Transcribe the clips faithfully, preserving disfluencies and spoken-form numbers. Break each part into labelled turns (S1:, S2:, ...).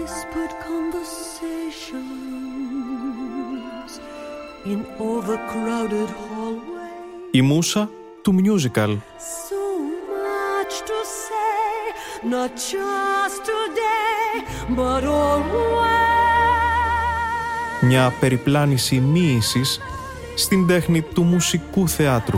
S1: whispered conversations in overcrowded hallways.
S2: Η μούσα του musical.
S1: So much to say, not just today, but always.
S2: Μια περιπλάνηση μοίησης στην τέχνη του μουσικού θεάτρου.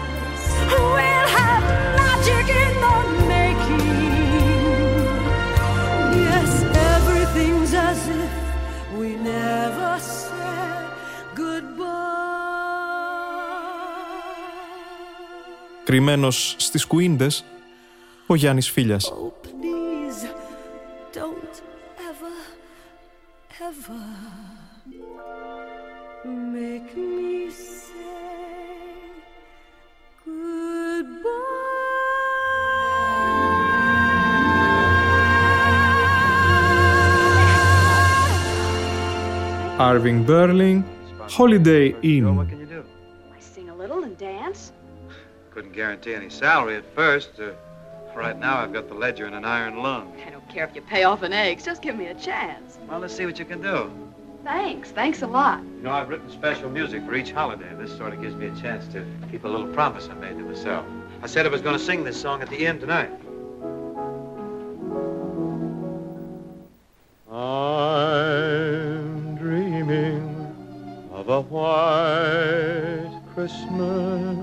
S2: Κρυμμένος στις κουίντες, ο Γιάννης Φίλιας.
S1: Oh, please, don't ever, ever make me say goodbye.
S2: Irving Berlin, Holiday Inn.
S3: What can you do?
S4: I sing a little and dance.
S3: Couldn't guarantee any salary at first. Uh, right now I've got the ledger and an iron lung.
S4: I don't care if you pay off in eggs. Just give me a chance.
S3: Well, let's see what you can do.
S4: Thanks. Thanks a lot.
S3: You know, I've written special music for each holiday. This sort of gives me a chance to keep a little promise I made to myself. I said I was going to sing this song at the inn tonight. I'm dreaming of a white Christmas,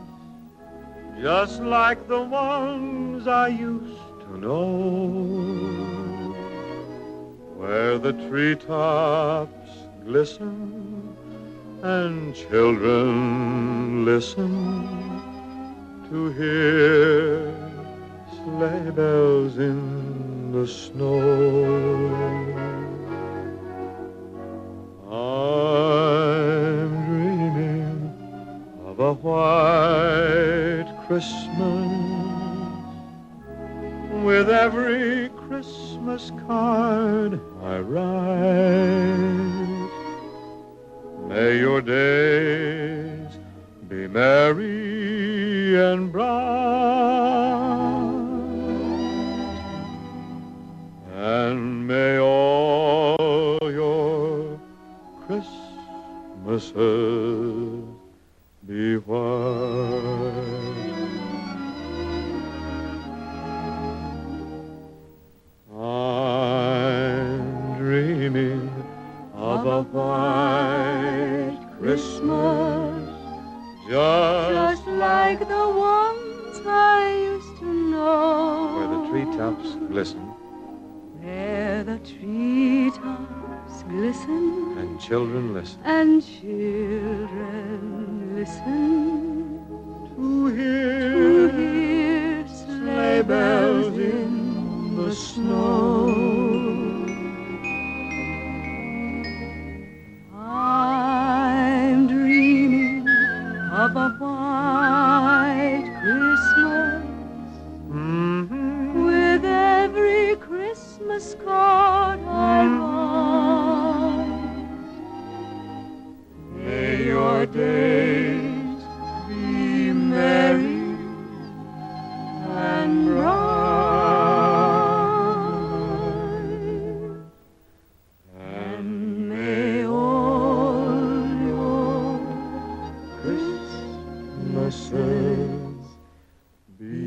S3: just like the ones I used to know, where the treetops glisten and children listen to hear sleigh bells in the snow. I'm dreaming of a white Christmas, with every Christmas card I write. May your days be merry and bright, and may all your Christmases be white. I'm dreaming of a white Christmas, just, just like the ones I used to know, where the treetops glisten,
S1: where the treetops glisten,
S3: and children listen,
S1: and children listen
S3: to hear,
S1: to hear sleigh bells in the snow. I'm dreaming of a white Christmas,
S3: mm-hmm.
S1: with every Christmas card I write. May your days be merry and bright, and may all your Christmases be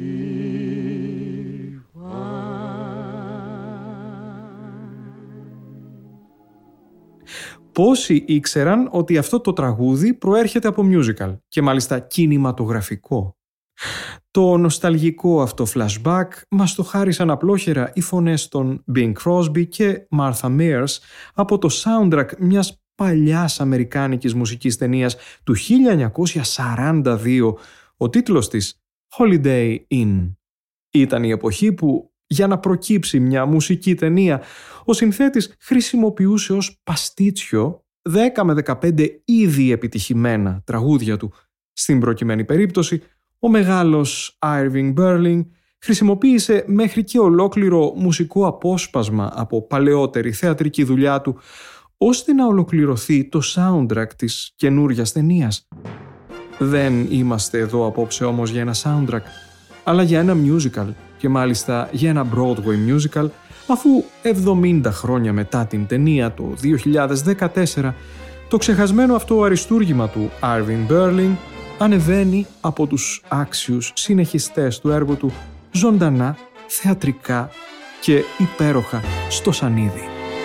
S2: Πόσοι ήξεραν ότι αυτό το τραγούδι προέρχεται από musical και μάλιστα κινηματογραφικό. Το νοσταλγικό αυτό flashback μας το χάρισαν απλόχερα οι φωνές των Bing Crosby και Martha Mears από το soundtrack μιας παλιάς αμερικάνικης μουσικής ταινίας του χίλια εννιακόσια σαράντα δύο, ο τίτλος της Holiday Inn. Ήταν η εποχή που για να προκύψει μια μουσική ταινία, ο συνθέτης χρησιμοποιούσε ως παστίτσιο δέκα με δεκαπέντε ήδη επιτυχημένα τραγούδια του. Στην προκειμένη περίπτωση, ο μεγάλος Irving Berlin χρησιμοποίησε μέχρι και ολόκληρο μουσικό απόσπασμα από παλαιότερη θεατρική δουλειά του, ώστε να ολοκληρωθεί το soundtrack της καινούριας ταινίας. Δεν είμαστε εδώ απόψε όμως για ένα soundtrack, αλλά για ένα musical, και μάλιστα για ένα Broadway musical, αφού εβδομήντα χρόνια μετά την ταινία το δύο χιλιάδες δεκατέσσερα το ξεχασμένο αυτό αριστούργημα του Irving Berlin ανεβαίνει από τους άξιους συνεχιστές του έργου του ζωντανά, θεατρικά και υπέροχα στο σανίδι.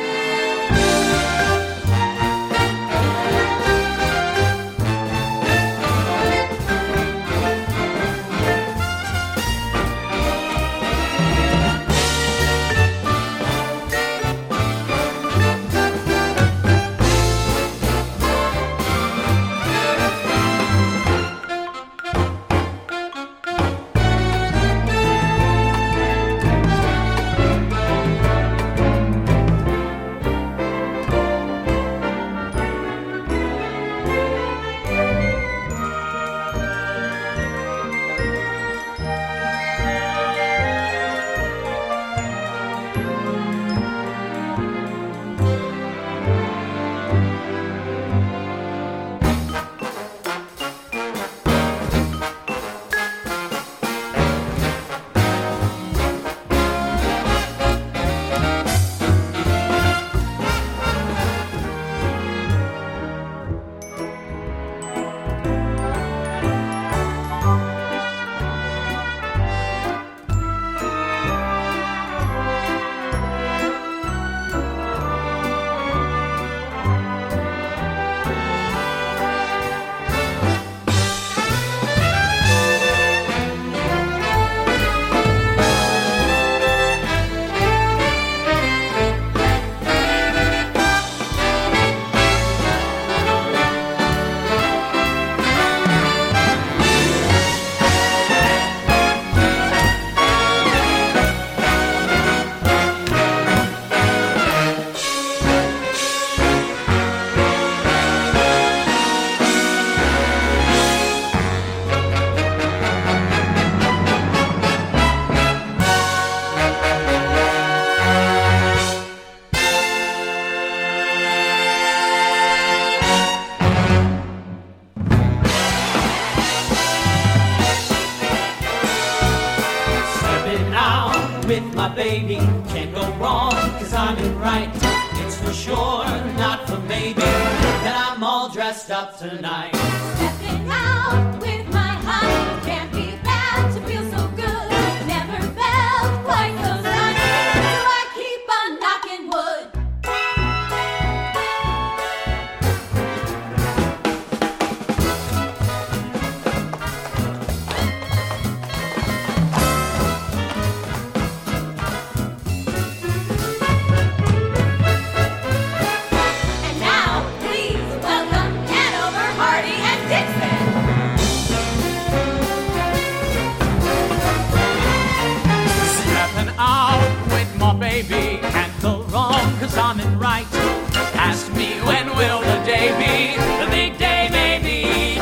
S5: With my baby, can't go wrong, cause I'm in right. It's for sure, not for maybe, that I'm all dressed up tonight.
S6: Stepping out with my honey, can't be bad to feel so good. Never felt quite so sunny, so I keep on knocking wood.
S5: Baby, can't go wrong, cause I'm in right. Ask me when will the day be, the big day may be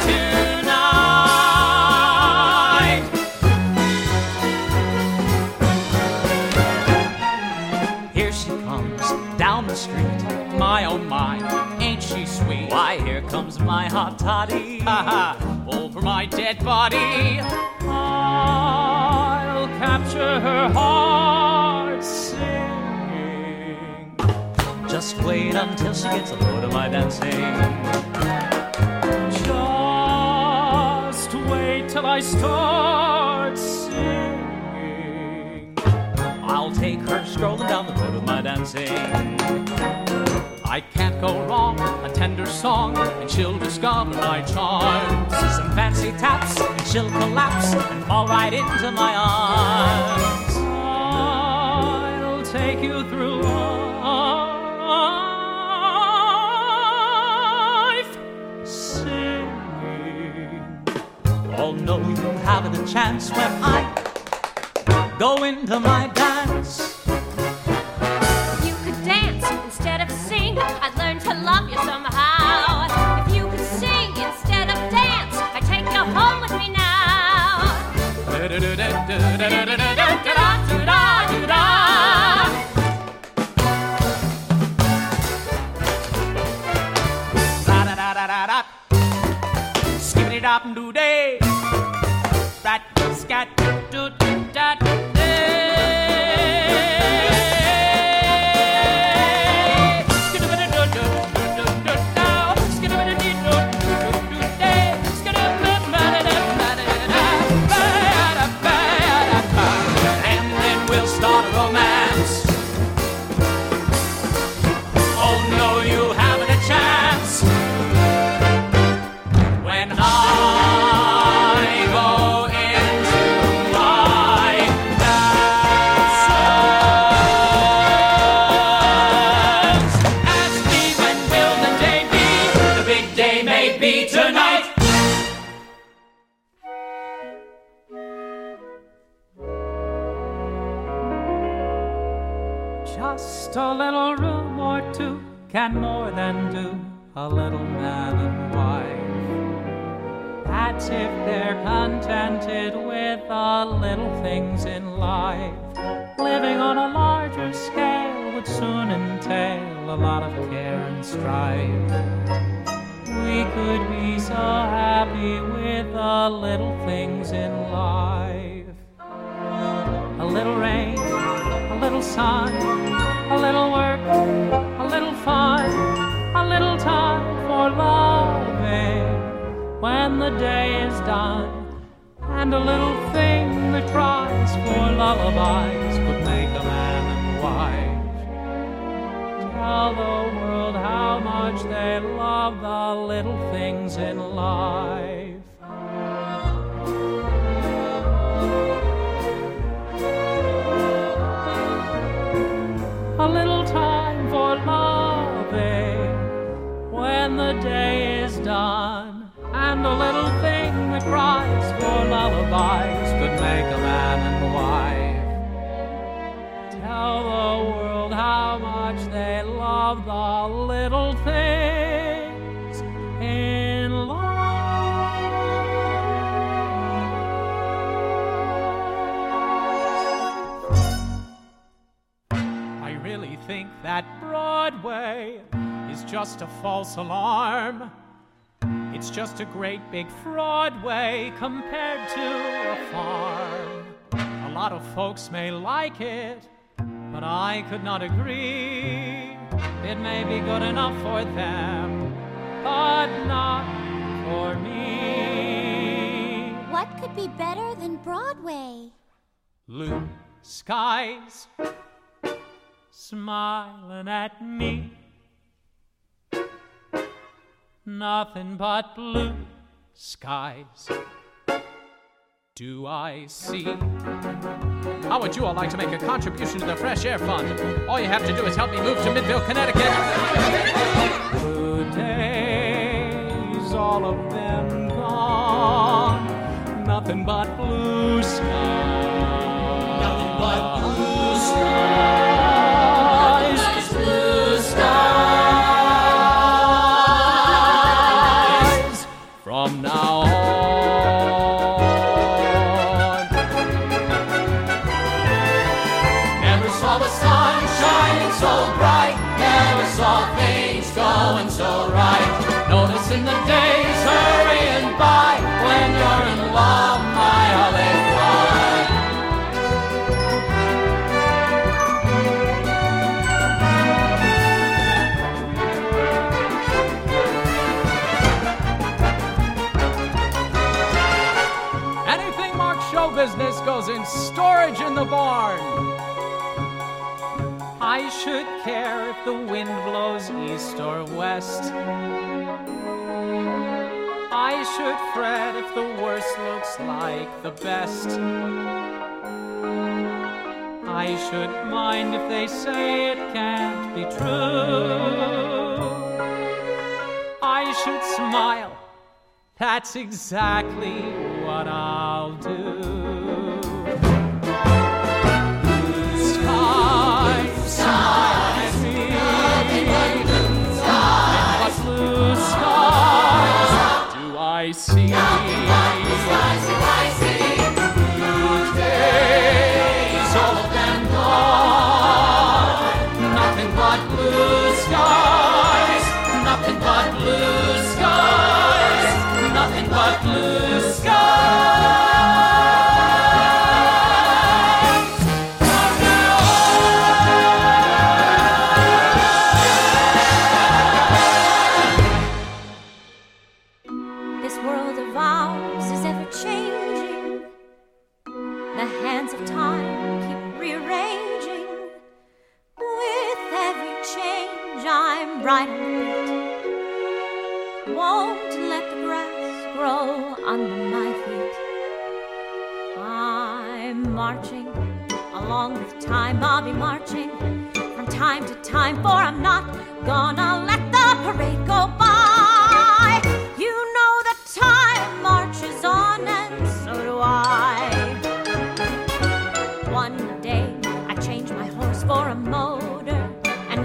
S5: tonight. Here she comes, down the street, my oh my, ain't she sweet? Why, here comes my hot toddy, ha-ha, over my dead body. I'll capture her heart singing. Just wait until she gets a load of my dancing. Just wait till I start singing. I'll take her strolling down the road of my dancing. I can't go wrong, a tender song, and she'll discover my charms. Some fancy taps, and she'll collapse and fall right into my arms. I'll take you through life singing. Oh no, you haven't a chance when I go into my dance.
S6: You could dance instead of sing, I'd learn to love you somehow. If you could sing instead of dance, I'd take you home with me now.
S5: Skippity dop and doo day, rat scat doo dat day. little room or two can more than do a little man and wife. That's if they're contented with the little things in life. Living on a larger scale would soon entail a lot of care and strife. We could be so happy with the little things in life. A little rain, a little sun, a little work, a little fun, a little time for loving when the day is done, and a little thing that cries for lullabies could make a man and wife. Tell the world how much they love the little things in life. A little time for loving when the day is done, and a little thing that cries for lullabies could make a man and wife. Tell the world how much they love the little things in life. I really think that Broadway is just a false alarm. It's just a great big Broadway compared to a farm. A lot of folks may like it, but I could not agree. It may be good enough for them, but not for me.
S6: What could be better than Broadway?
S5: Blue skies smiling at me. Nothing but blue skies do I see. How would you all like to make a contribution to the Fresh Air Fund? All you have to do is help me move to Midville, Connecticut. Blue days, all of them gone. Nothing but blue skies. Nothing but blue skies. Nice blue skies. From now on. So bright, never saw things going so right. Noticing the days hurrying by. When you're in love, my how they fly. Anything marked show business goes in storage in the barn. I should care if the wind blows east or west. I should fret if the worst looks like the best. I should mind if they say it can't be true. I should smile. That's exactly what I'll do. I see. Nothing but blue skies do I see. Blue days, all of them gone. Nothing but blue skies. Nothing but blue skies. Nothing but blue skies.
S6: Right on the beat. Won't let the grass grow under my feet. I'm marching along with time. I'll be marching from time to time, for I'm not gonna let the parade go by. You know that time marches on, and so do I. One day I changed my horse for a motor, and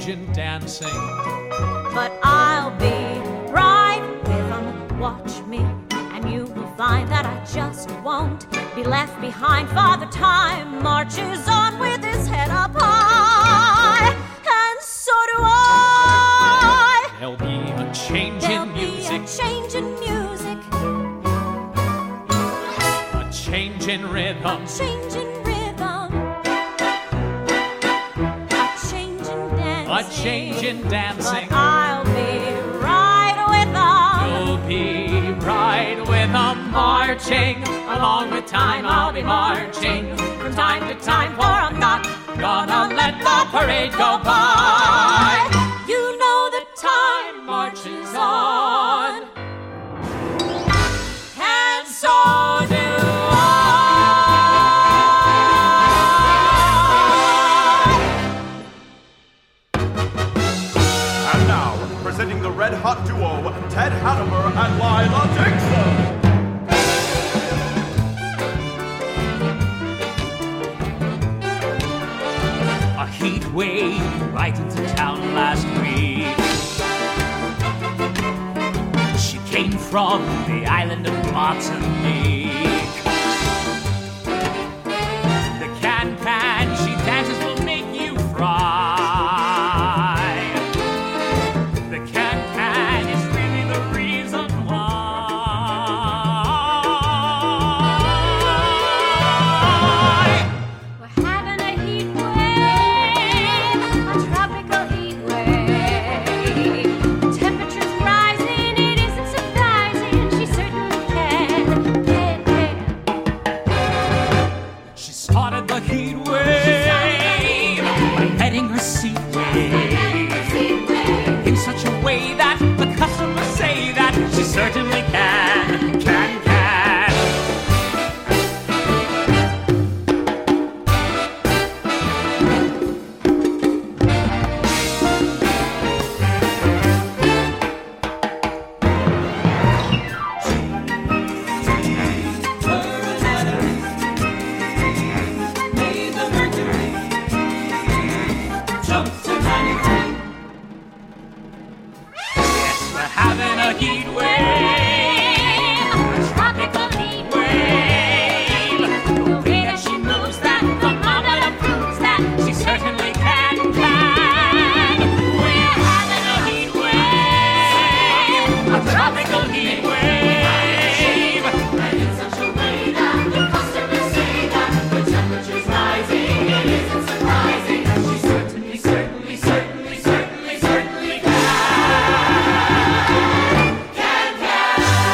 S5: changing, dancing.
S6: But I'll be right with them, watch me, and you will find that I just won't be left behind, for the time marches on with his head up high, and so do I.
S5: There'll be a change in music.
S6: There'll be a change in music.
S5: A change in rhythm.
S6: Change in rhythm. A change in dancing.
S5: A change in dancing.
S6: But I'll be right with them.
S5: You'll be right with them, marching. Along with time, I'll be marching. From time to time, for I'm not gonna let the parade go by.
S6: You know that time marches on,
S5: And so do
S7: And now, presenting the red-hot duo, Ted Hanover and Lila Dixon.
S5: a heat wave right into town last week. She came from the island of Martinique. The can-can she dances will make you fry. The can-can is really the reason why.
S6: we're having a heat wave, a tropical heat wave. Temperatures rising, it isn't surprising. She certainly can, can, can.
S5: She started the heat wave by letting her seat wave in such a way that the customers say that she certainly can, can, can. Yes, we're having a heat wave,
S6: A tropical heat
S5: wave. The way that she moves, that thermometer proves that she certainly can, can. We're having a heat wave, a tropical heat wave.
S6: And in such a way that the customers say that the temperature's rising, it isn't surprising. She certainly, certainly, certainly, certainly, certainly can. Can, can.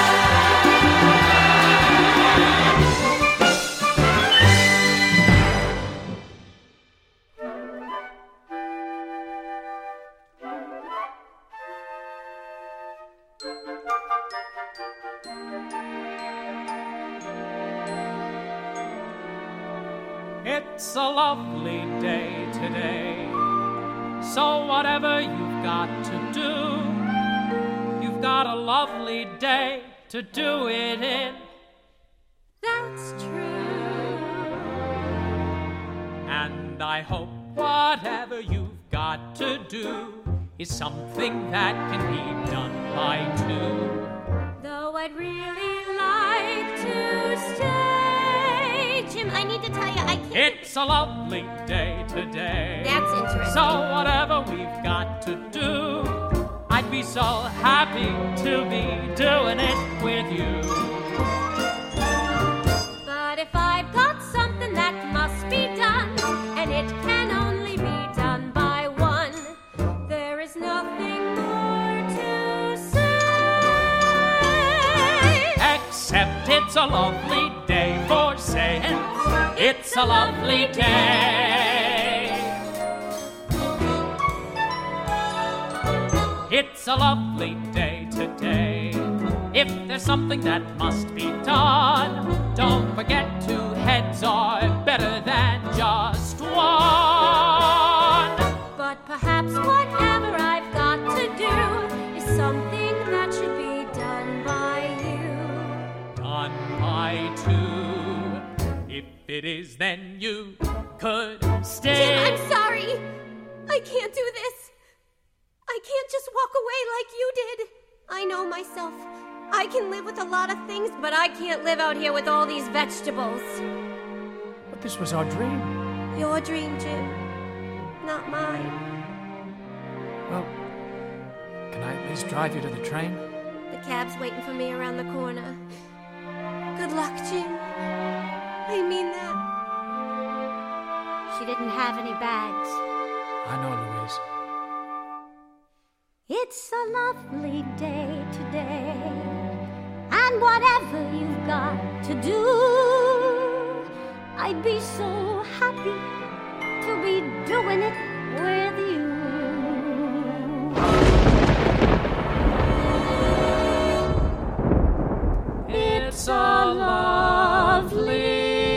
S5: It's a lovely day today, so whatever you've got to do, you've got a lovely day to do it in.
S6: That's true.
S5: And I hope whatever you've got to do is something that can be done by two.
S6: Though I'd really like to stay. Jim, I need to tell you, I can't.
S5: It's a lovely day today.
S6: That's interesting.
S5: So whatever we've got to do, I'd be so happy to be doing it with you.
S6: But if I've got something that must be done, and it can only be done by one, there is nothing more to say.
S5: Except it's a lovely day for saying it's a lovely day. It's a lovely day today. If there's something that must be done, don't forget two heads are better than just one.
S6: But perhaps whatever I've got to do is something that should be done by you.
S5: Done by two. If it is, then you could stay.
S6: Jim, I'm sorry. I can't do this. kid. I know myself. I can live with a lot of things, but I can't live out here with all these vegetables.
S5: But this was our dream.
S6: Your dream, Jim. Not mine.
S5: Well, can I at least drive you to the train?
S6: The cab's waiting for me around the corner. Good luck, Jim. I mean that. She didn't have any bags.
S5: I know, Louise.
S6: It's a lovely day today, and whatever you've got to do, I'd be so happy to be doing it with you.
S5: It's a lovely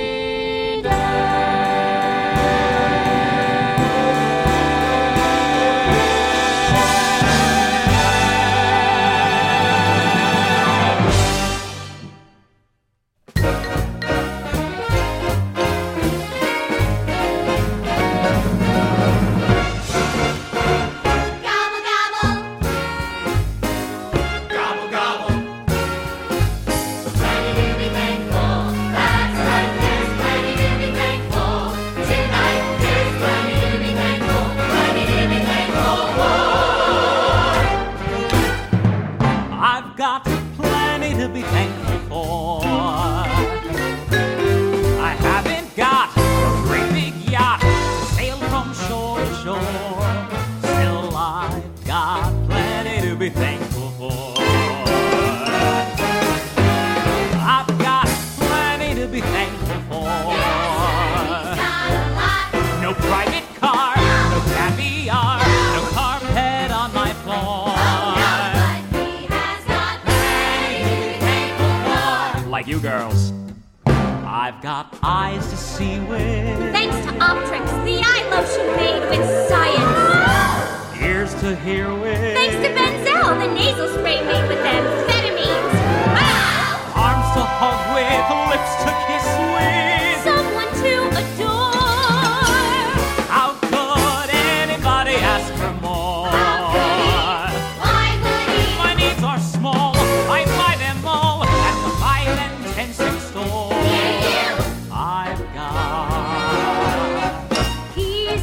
S5: you girls. I've got eyes to see with.
S6: Thanks to Optrix, the eye lotion made with science.
S5: Ears to hear with.
S6: Thanks to Benzel, the nasal spray made with amphetamines. Ah!
S5: Arms to hug with, lips to kiss with.
S6: Someone to adore.
S5: How could anybody ask for more?
S6: How could he? Why would he?
S5: My needs are small. I buy them all at the five and ten cent store.
S6: Yeah, you.
S5: I've got.
S6: He's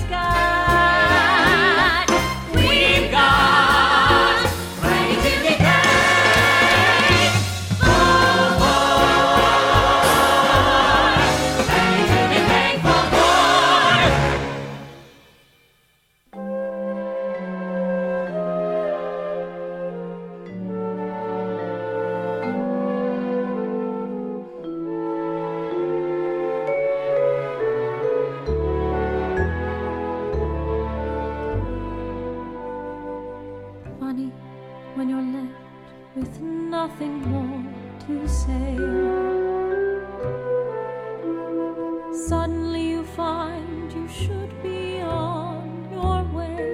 S6: got.
S5: We've got.
S6: Ready to be thankful for. Ready to be thankful for.
S8: Funny when you're left with nothing more to say. Suddenly you find you should be on your way.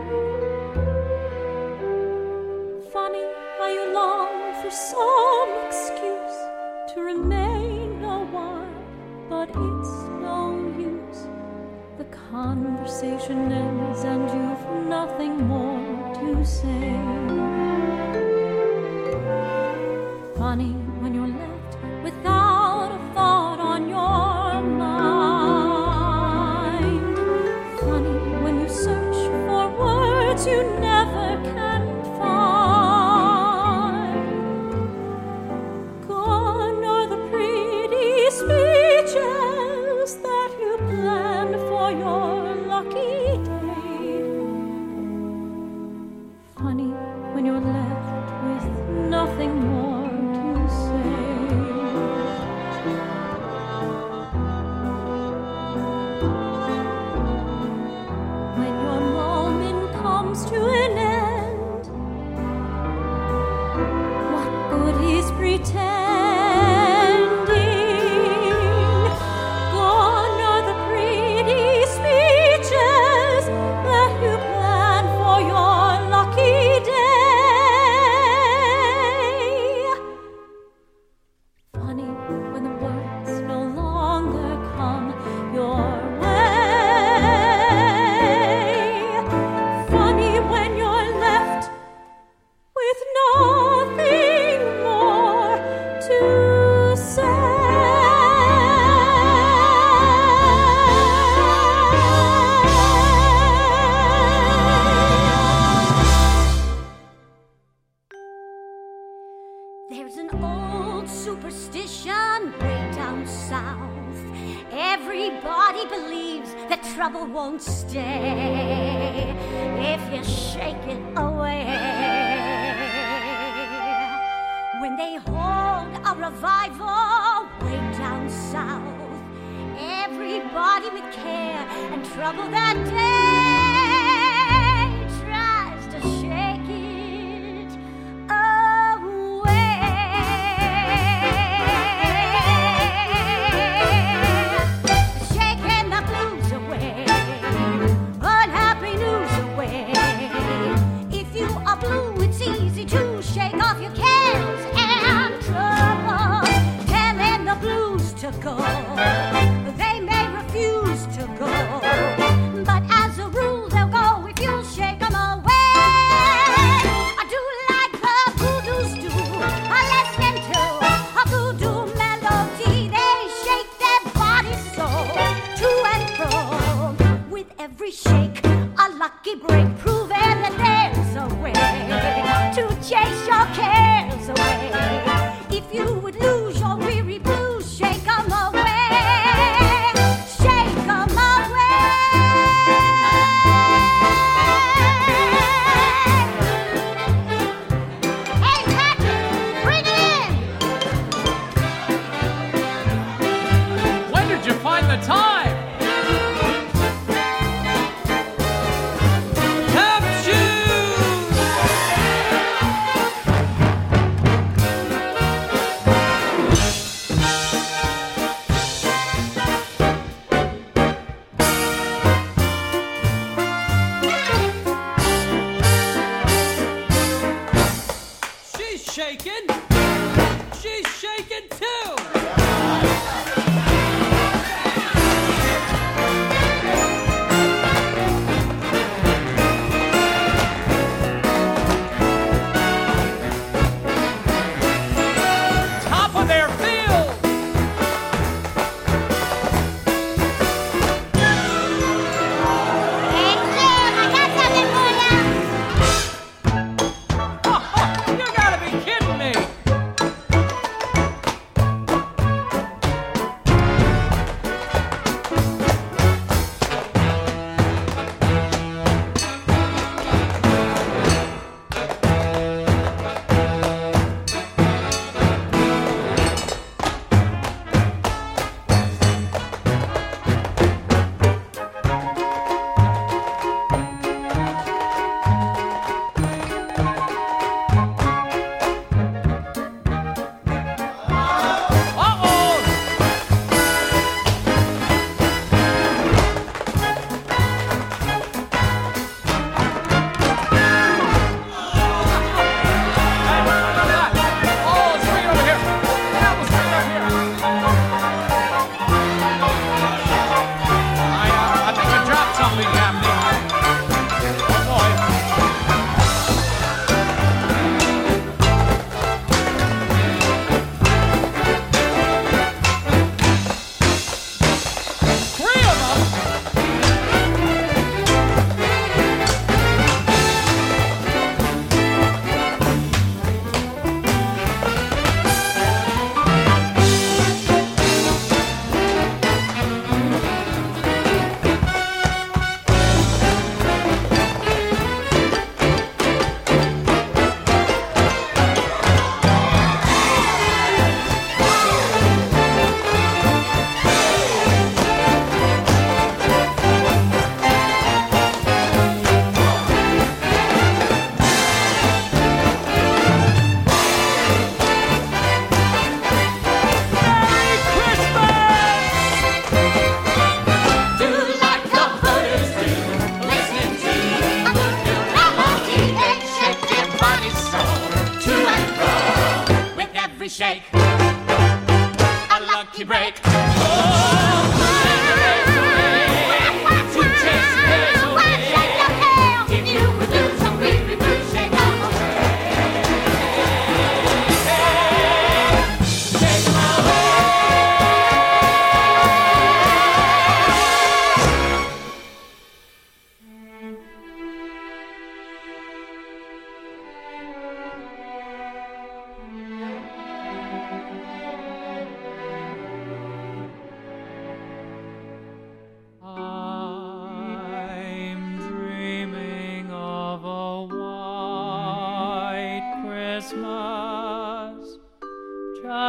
S8: Funny how you long for some excuse to remain a while, but it's no use. The conversation ends and you've nothing more to say. Funny when you're left without a thought on your mind. Funny when you search for words you never can find. Gone are the pretty speeches that you planned for your lucky day. Funny when you're left with nothing more to say. When your moment comes to an end
S6: won't stay if you shake it away. When they hold a revival way down south, everybody with care and trouble that day tries to shake it away. Shaking the blues away, unhappy news away. If you are blue, it's easy to shake off your cares and trouble. Telling the blues to go, they may refuse to go, but as a rule they'll go if you shake them away. I do like the voodoos do, I listen to a voodoo melody. They shake their bodies so to and fro. With every shake, a lucky break, proving that there's a way to chase your cares away. If you would lose your weary blues, shake them away. Shake them away. Hey, Patrick, bring it in.
S5: When did you find the time? Tap shoes!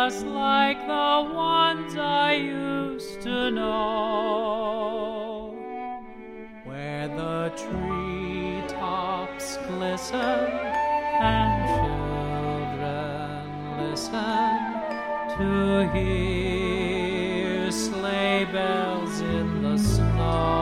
S5: just like the ones I used to know, where the treetops glisten and children listen to hear sleigh bells in the snow.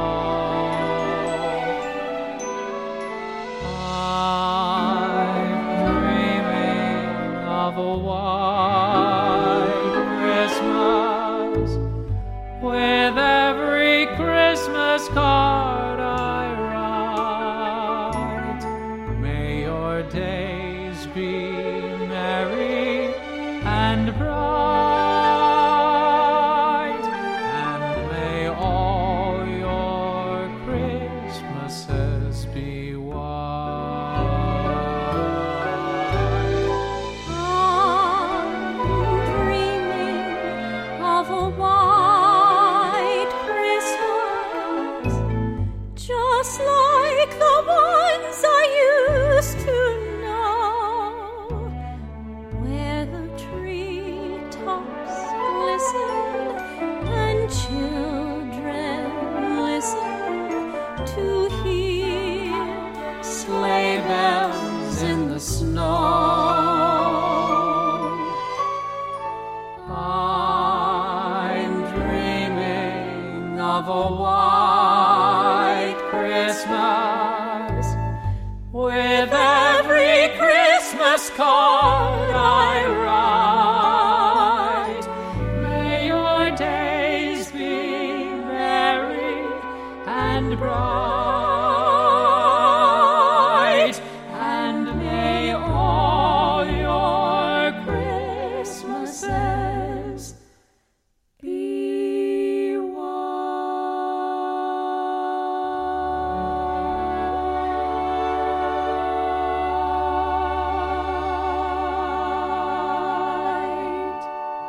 S5: I'm dreaming of a white Christmas, with every Christmas card I write. May your days be merry and bright, and may all your Christmases be white.
S8: I'm dreaming of a white Christmas, just like the ones I used to know, where the treetops glisten and children listen to hear sleigh bells in the snow. I'm dreaming of a white Christmas, with every Christmas card I write. May your days be merry and bright, and may all your Christmases be white.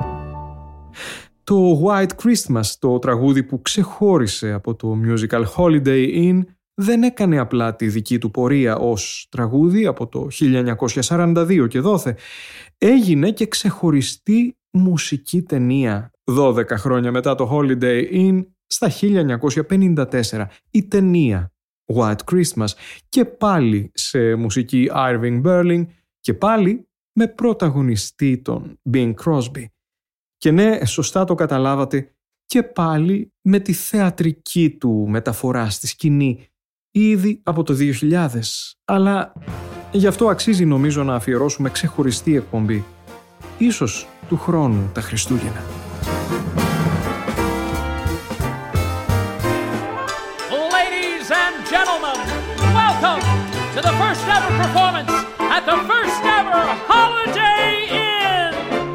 S2: Το White Christmas, το τραγούδι που ξεχώρισε από το musical Holiday Inn, δεν έκανε απλά τη δική του πορεία ως τραγούδι από το χίλια εννιακόσια σαράντα δύο και δόθε. Έγινε και ξεχωριστή μουσική ταινία δώδεκα χρόνια μετά το Holiday Inn, στα χίλια εννιακόσια πενήντα τέσσερα. Η ταινία White Christmas, και πάλι σε μουσική Irving Berlin, και πάλι με πρωταγωνιστή τον Bing Crosby. Και ναι, σωστά το καταλάβατε, και πάλι με τη θεατρική του μεταφορά στη σκηνή ήδη από το δύο χιλιάδες. Αλλά γι' αυτό αξίζει νομίζω να αφιερώσουμε ξεχωριστή εκπομπή, ίσως του χρόνου τα Χριστούγεννα.
S5: Ladies and gentlemen, welcome to the first ever performance at the first ever Holiday Inn.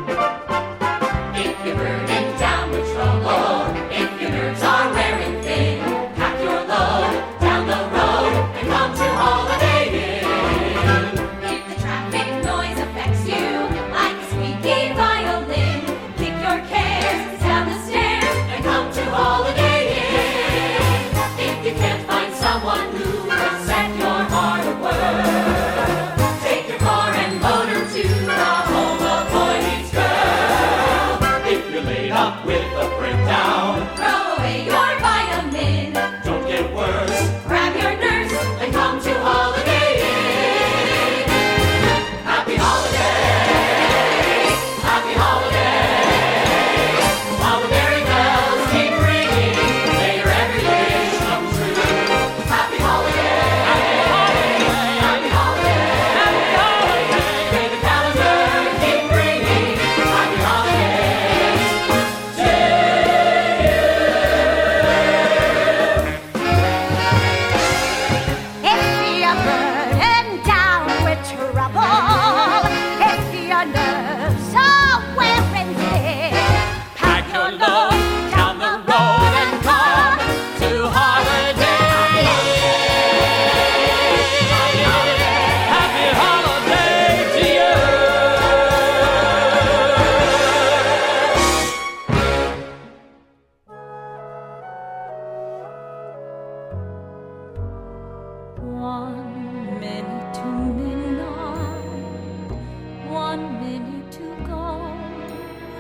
S9: If you're burning down with trouble, if your nerves are wearing thin, pack your load down the road and come to Holiday Inn. If the traffic noise affects you like a squeaky violin, kick your cares down the stairs and come to Holiday Inn. If you can't find someone who will set your heart at work, take your car and motor to the home of boy meets girl. If you're laid up with a breakdown, throw away your vitamin. Don't get worse, grab your nurse and come to Holiday Inn. Happy holidays, happy holidays. While the merry bells keep ringing, may your every wish come true. Happy holidays, happy holidays, happy holidays, happy holidays. May the calendar keep ringing. Happy holidays to you.
S6: If you're burdened down with trouble, if your nerves are wearing thin,
S5: Pack your load down the road and come to Holiday Inn. Happy holiday to you.
S8: One minute to midnight, one minute to go.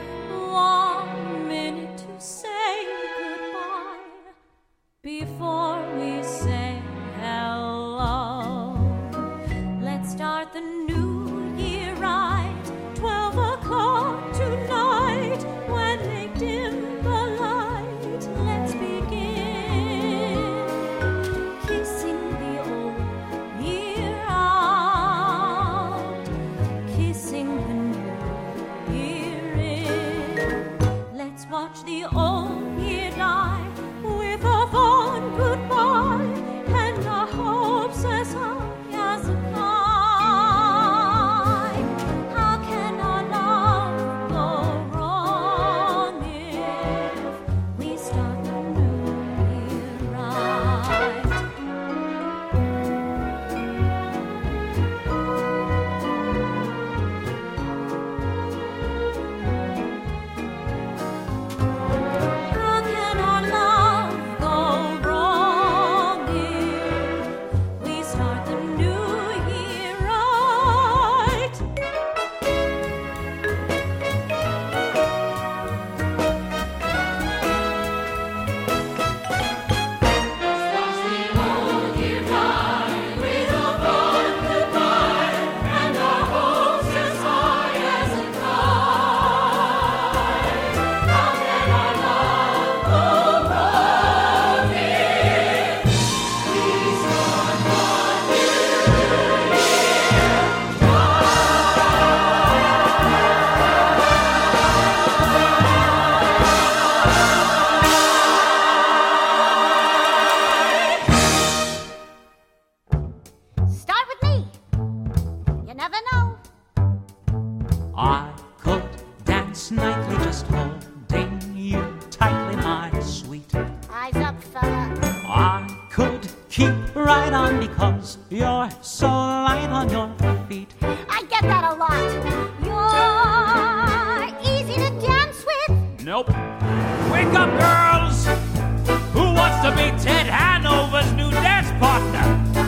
S5: on because you're so light on your feet.
S6: I get that a lot. You're easy to dance with.
S5: Nope. Wake up, girls! Who wants to be Ted Hanover's new dance partner?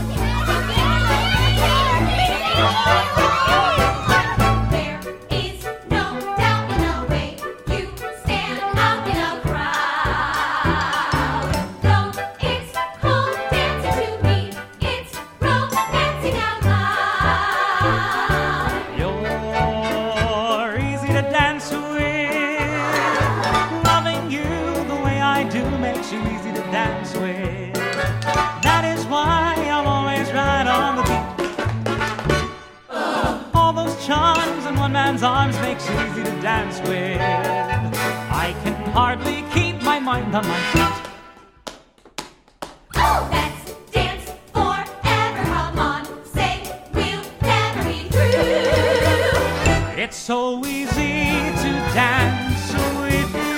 S5: Arms makes you easy to dance with. I can hardly keep my mind on my feet.
S9: Oh, let's dance forever. Come on, say we'll never be through.
S5: It's so easy to dance with you.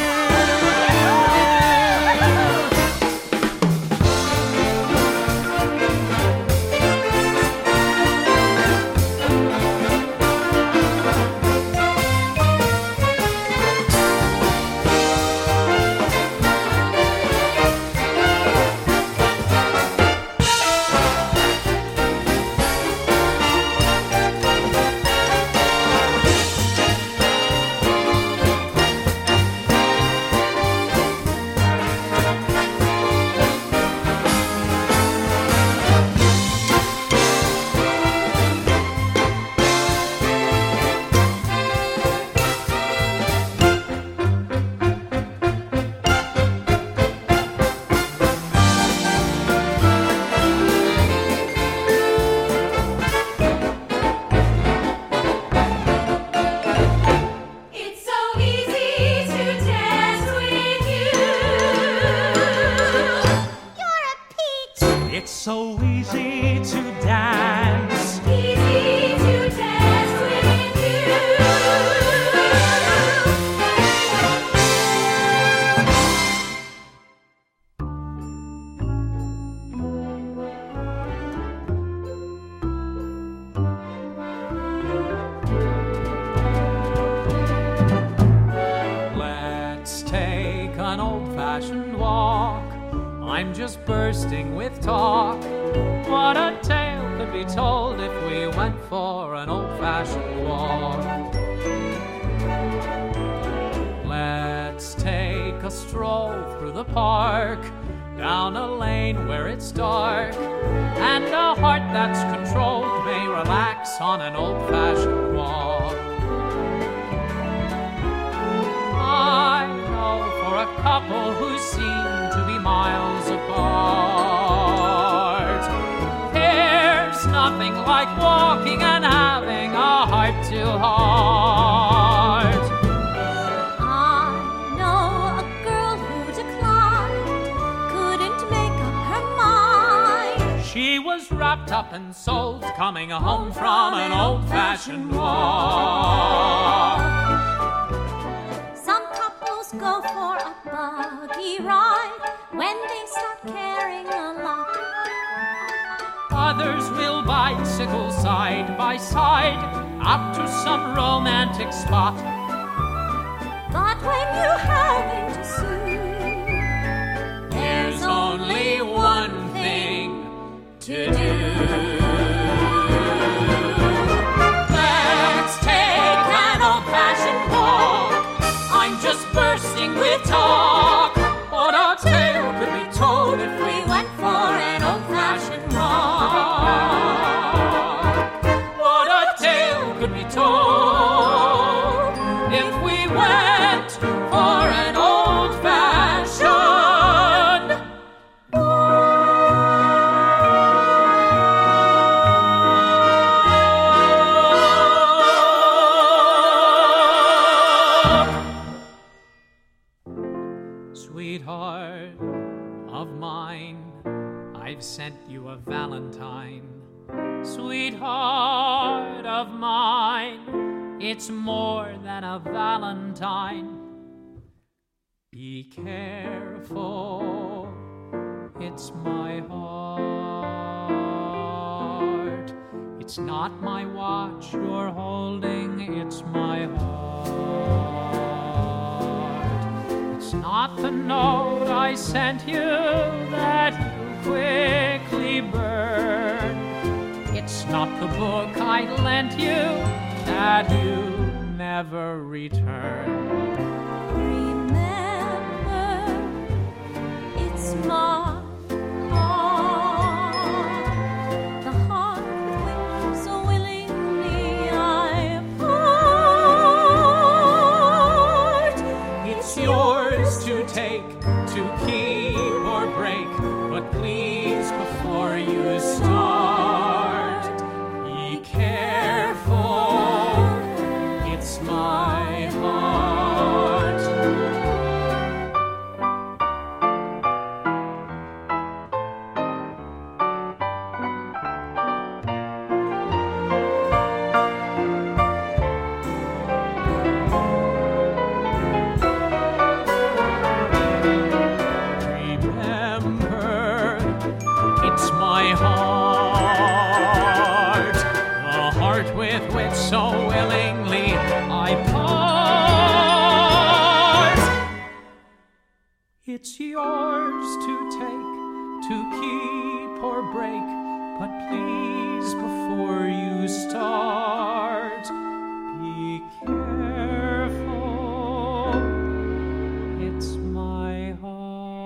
S5: It's more than a valentine. Be careful, it's my heart. It's not my watch you're holding, it's my heart. It's not the note I sent you that you quickly burned. It's not the book I lent you that you never returned.
S8: Remember, it's my heart, the heart which so willingly I part.
S5: It's yours to take, to keep or break, but please, before you start, be careful. It's my heart. Remember, it's my heart, the heart with which so willingly I part. It's yours to take, to keep or break, but please, before you start, be careful. It's my heart.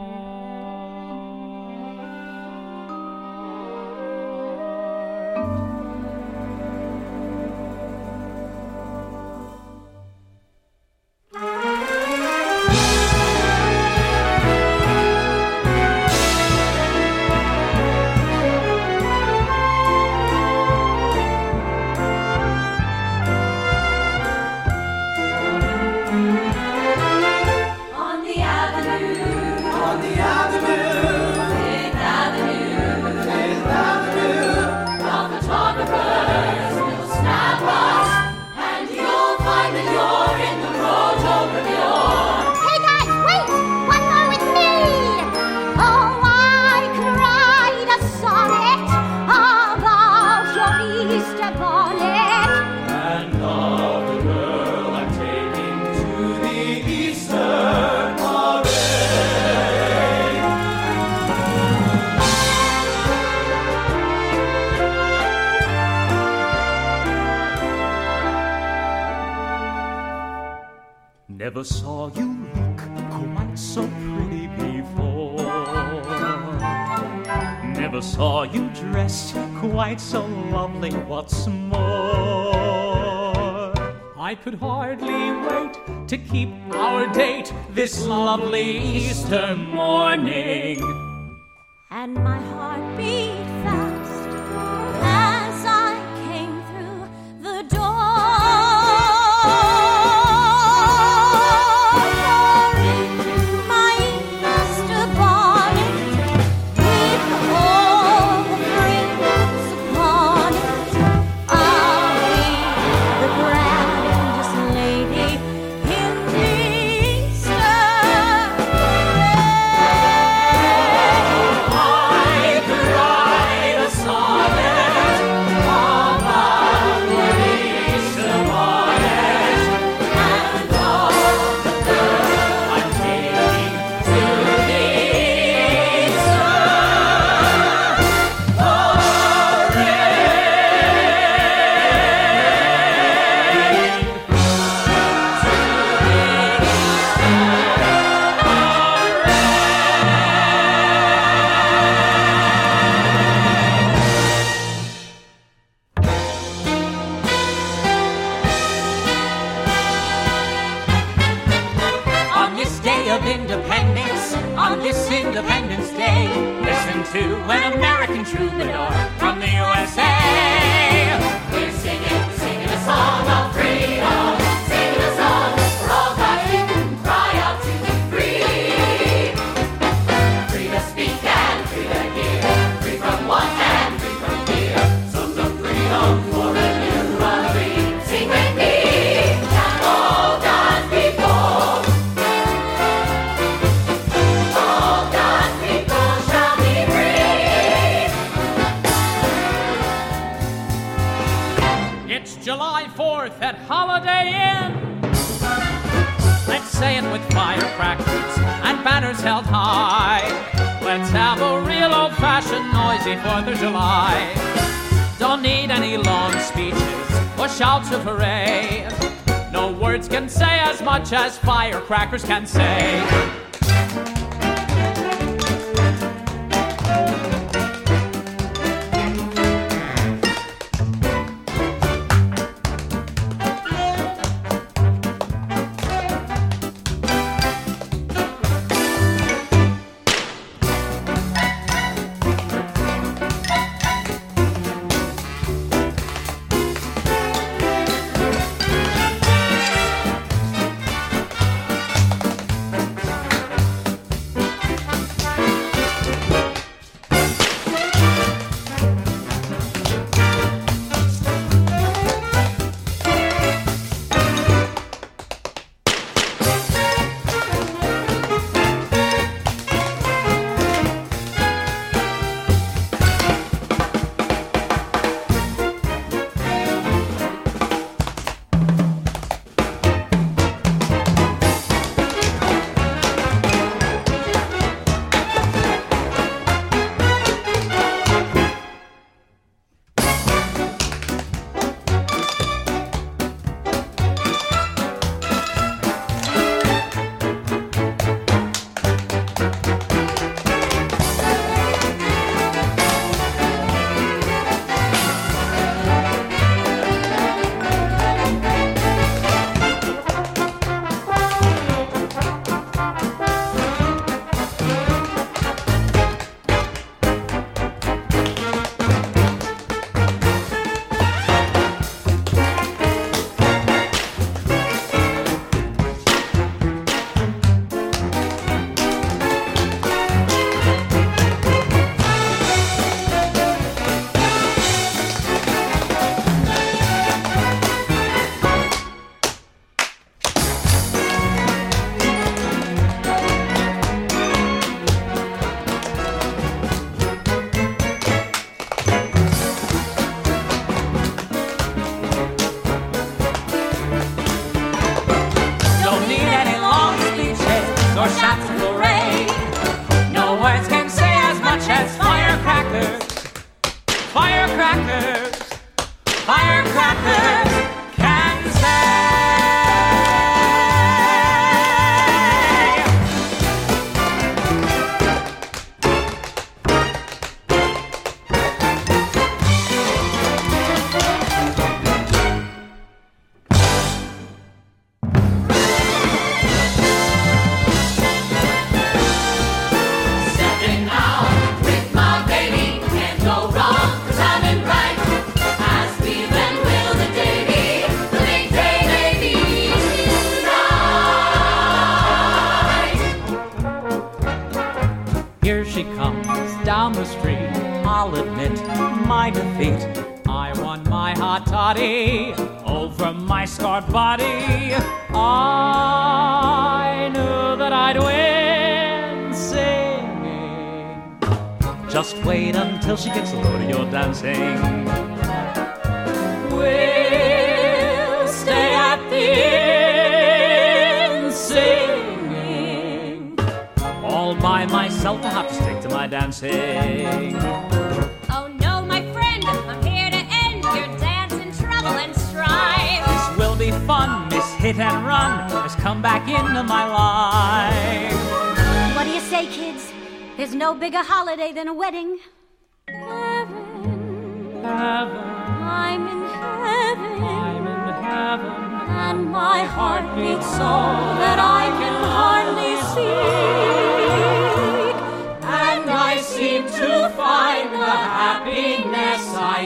S9: On the avenue, on the avenue, Fifth Avenue, Fifth Avenue, the photographers will snap us, and you'll find that you're in the road over beyond.
S6: Hey guys, wait! One more with me! Oh, I cried a sonnet about your Easter bonnet.
S7: And of the girl I'm taking to the Eastern parade.
S5: Never saw you look quite so pretty before. Never saw you dressed quite so lovely, what's more. I could hardly wait to keep our date this lovely Easter morning.
S8: And my heart beat fast as I came through the door. My Easter bonnet with all the frills upon it, I'll be the grandest lady in the Easter parade.
S5: I could write a sonnet about the Easter bonnet and all the girl I'm taking to the Easter On this day of independence, on this Independence Day, listen to an American troubadour from the U S A.
S9: We're singing, singing a song of freedom, singing a song for all God's people who cry out to be free. Free to speak and free to hear, free from want and free from fear. Songs of freedom for a new country. Sing with me, and all God's people. All God's people shall be free.
S5: July fourth at Holiday Inn. Let's say it with firecrackers and banners held high. Let's have a real old-fashioned noisy fourth of July. Don't need any long speeches or shouts of hooray. No words can say as much as firecrackers can say. She gets a load of your dancing. We'll stay at the inn singing. All by myself, I have to stick to my dancing.
S6: Oh no, my friend, I'm here to end your dancing trouble and strife.
S5: This will be fun, Miss Hit and Run has come back into my life.
S6: What do you say, kids? There's no bigger holiday than a wedding.
S5: Heaven.
S6: I'm in heaven.
S5: I'm in heaven.
S6: And my heart beats so that I can hardly speak.
S5: And I seem to find the happiness I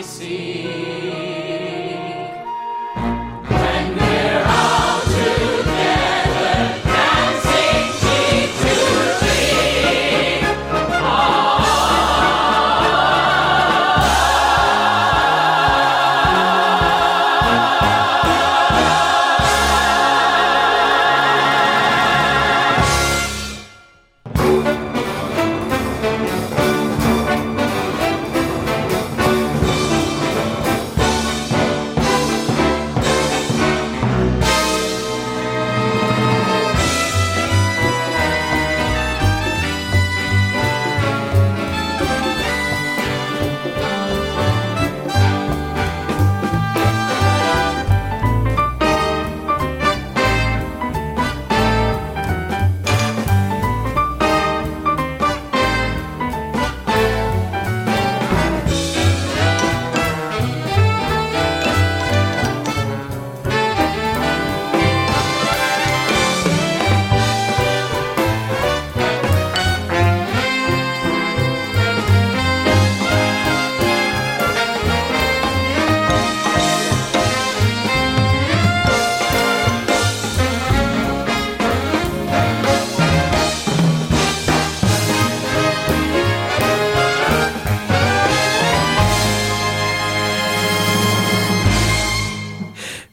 S5: seek. When we're out together, dancing cheek to cheek. Oh.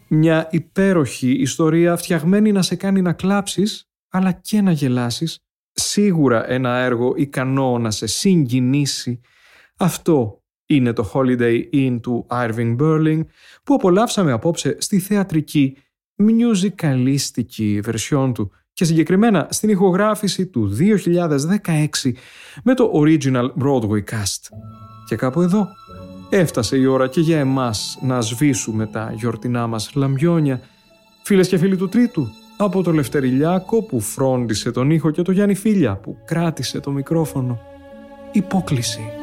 S2: Μια υπέροχη ιστορία φτιαγμένη να σε κάνει να κλάψεις, αλλά και να γελάσεις. Σίγουρα ένα έργο ικανό να σε συγκινήσει. Αυτό είναι το Holiday Inn του Irving Berlin, που απολαύσαμε απόψε στη θεατρική, μιουζικαλίστικη βερσιόν του και συγκεκριμένα στην ηχογράφηση του δύο χιλιάδες δεκαέξι με το original Broadway cast. Και κάπου εδώ έφτασε η ώρα και για εμάς να σβήσουμε τα γιορτινά μας λαμπιόνια. Φίλες και φίλοι του Τρίτου, από το Λευτερηλιάκο που φρόντισε τον ήχο και το Γιάννη Φίλια που κράτησε το μικρόφωνο, υπόκληση.